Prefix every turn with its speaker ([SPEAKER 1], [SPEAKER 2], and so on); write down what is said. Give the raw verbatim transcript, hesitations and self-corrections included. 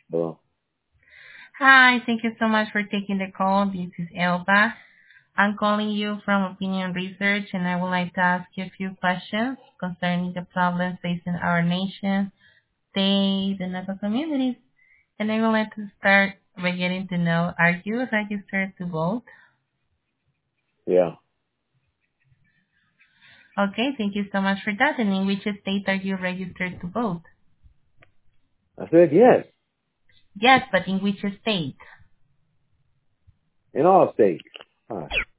[SPEAKER 1] Hello.
[SPEAKER 2] Hi, thank you so much for taking the call. This is Elba. I'm calling you from Opinion Research, and I would like to ask you a few questions concerning the problems facing our nation, state, and local communities. And I would like to start by getting to know, are you registered to vote?
[SPEAKER 1] Yeah.
[SPEAKER 2] Okay, thank you so much for that. And in which state are you registered to vote?
[SPEAKER 1] I said yes.
[SPEAKER 2] Yes, but in which state?
[SPEAKER 1] In all states. Huh.